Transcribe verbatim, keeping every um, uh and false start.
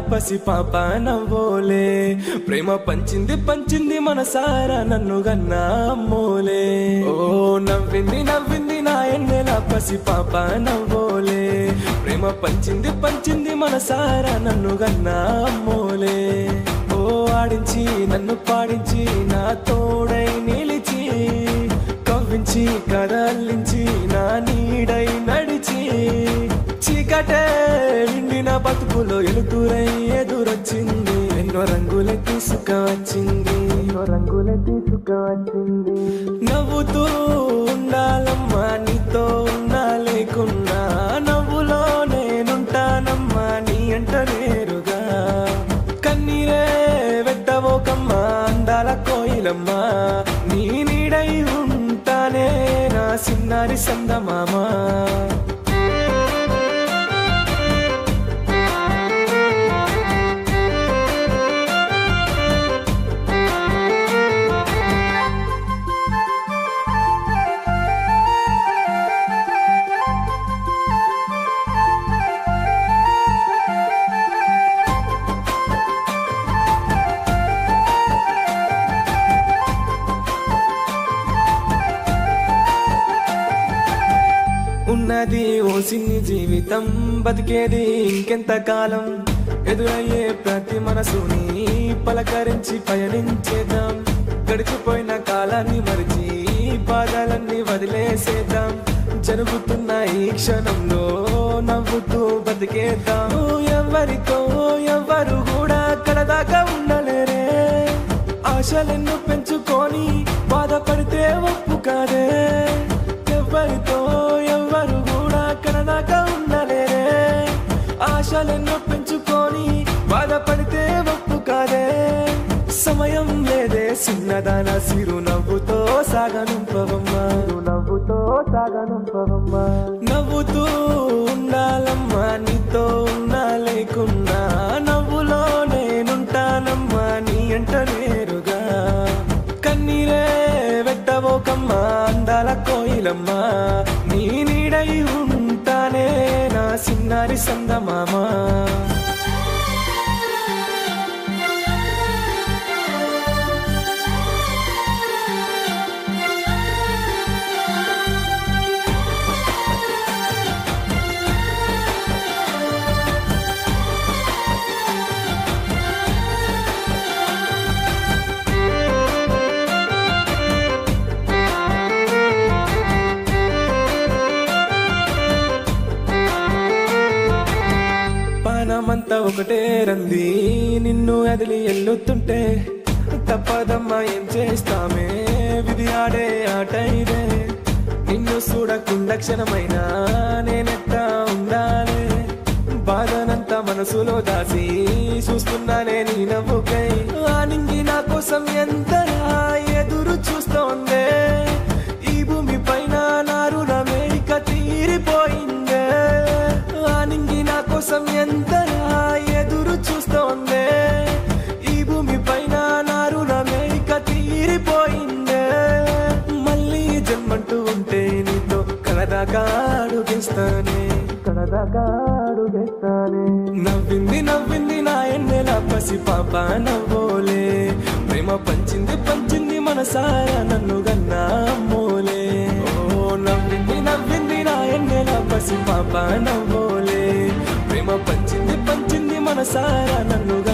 పసి పాప నవ్వోలే ప్రేమ పంచింది పంచింది మనసారా నన్ను గన్నా అమ్మోలే ఓ నవ్వింది నవ్వింది నా ఎన్నెల పసి పాప నవ్వోలే ప్రేమ పంచింది పంచింది మనసారా నన్ను గన్నా అమ్మోలే ఓ ఆడించి నన్ను పాడించి నా తోడై నిలిచి కవ్వించి కదలించి నా నీడై నడిచి చీకటే నిండిన బతుకులో ఎలుతురై ఎదురొచ్చింది ఎన్నో రంగుల తీసుకువచ్చింది ఎన్నో రంగుల తీసుకువచ్చింది నవ్వుతూ ఉండాలమ్మా నీతో ఉన్నా లేకున్నా నవ్వులో నేనుంటానమ్మా నీ అంట నేరుగా కన్నీరే వెట్టవోకమ్మా అందాల కోయిలమ్మా నీ నీడై ఉంటానే నా సిన్నారి సందమామా ఉన్నది ఓ సిన్ని జీవితం బతికేది ఇంకెంత కాలం ఎదురయ్యే ప్రతి మనసుని పలకరించి పయనించేద్దాం గడిచిపోయిన కాలాన్ని మరిచి బాధలన్నీ వదిలేసేద్దాం జరుగుతున్న ఈ క్షణంలో నవ్వుతూ బతికేద్దాం ఎవరితో ఎవరు కూడా కడదాకా ఉండలేరే ఆశలెన్ను పెంచుకొని బాధపడితే ఒప్పు కాదే ఎవరితో ఎవరు కూడా కడదాకా ఉండలేరే ఆశలెన్నో పెంచుకొని బాధపడితే ఒప్పు కాదే సమయం లేదే చిన్నదాన సిరు నవ్వుతో సాగనుంపవమ్మా నవ్వుతో సాగనుంపవమ్మా నవ్వుతూ ఉండాలమ్మా నీతో ఉన్నా లేకున్నా నవ్వులో నేనుంటానమ్మా నీ అంట నేరుగా కన్నీరే వెట్టవోకమ్మా అందాల కోయిలమ్మా నీ నీడై ఉంటానే నా సిన్నారి సందమామా మనమంతా ఒకటే రంది నిన్ను అదిలి ఎల్లుతుంటే తప్పదమ్మా ఏం చేస్తామే విధి ఆడే ఆట ఇదే నిన్ను చూడకుండా క్షణమైనా నేనెట్టా ఉండాలే బాధనంతా మనసులో దాసి చూస్తున్నానే నీ నవ్వుకై ఆనింగి నా కోసం ఎంతలా ఎదురు చూస్తోందే ఈ భూమి పైన నా రుణమే ఇక తీరిపోయిందే ఆనింగి నా కోసం ఎంతలా ఎదురు చూస్తోందే ఈ భూమి పైన నా రుణమే ఇక తీరిపోయిందే మళ్ళీ జన్మంటూ ఉంటే నీతో కలదాకా అడుగేస్తానే కలదాకా అడుగేస్తానే నవ్వింది నవ్వింది నా ఎన్నెల పసి పాప నవ్వోలే ప్రేమ పంచింది పంచింది మనసారా నన్ను గన్నా అమ్మోలే ఓ నవ్వింది నవ్వింది నా ఎన్నెల పసి పాప నవ్వోలే ప్రేమ పంచింది పంచింది మనసారా నన్ను